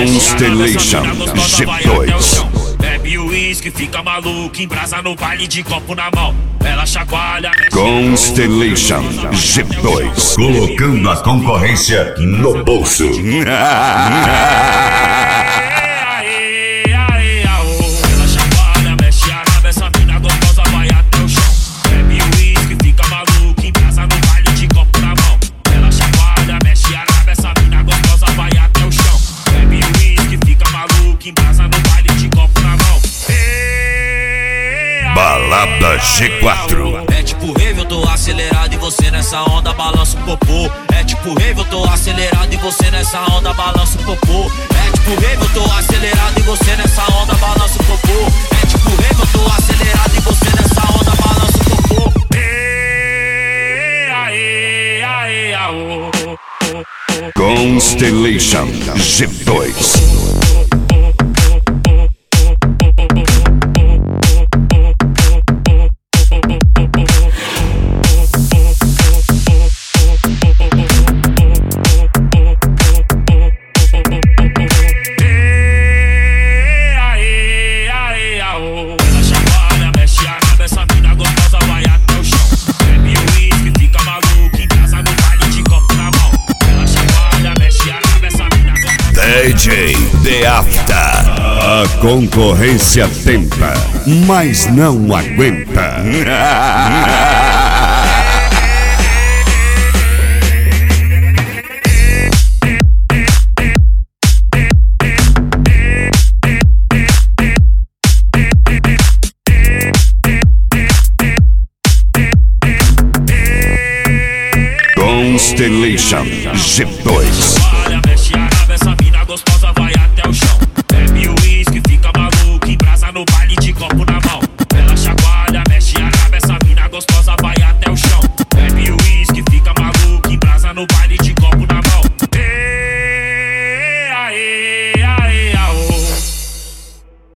Constellation G2. Bebe o uísque, fica maluco, embrasa no baile de copo na mão. Ela chacoalha, mexe. Constellation G2. Colocando a concorrência no bolso. Ela chacoalha, mexe a raba, essa mina gostosa vai até o chão. Bebe o uísque, fica maluco, embrasa no baile de copo na mão. Ela chacoalha, mexe a raba, essa mina gostosa vai até o chão. Bebe o uísque, fica maluco, embrasa no baile de copo na mão. Balada G4. É tipo rave, eu tô acelerado e você nessa onda balança o popô. É tipo rave, eu tô acelerado e você nessa onda balança o popô. É tipo rave, eu tô acelerado e você nessa onda balança o popô. É tipo rave, eu tô acelerado e você nessa onda balança o popô. Constellation G2. Ela chacoalha, mexe a raba, essa mina gostosa vai até o chão. Bebe o uísque, fica maluco, embrasa no baile de copo na mão. Ela chacoalha, mexe a raba, essa mina gostosa. DJ The After. A concorrência tenta, mas não aguenta. Constellation G2. Chacoalha, mexe a raba, essa mina gostosa vai até o chão. Bebe o uísque, fica maluco, embrasa no baile de copo na mão.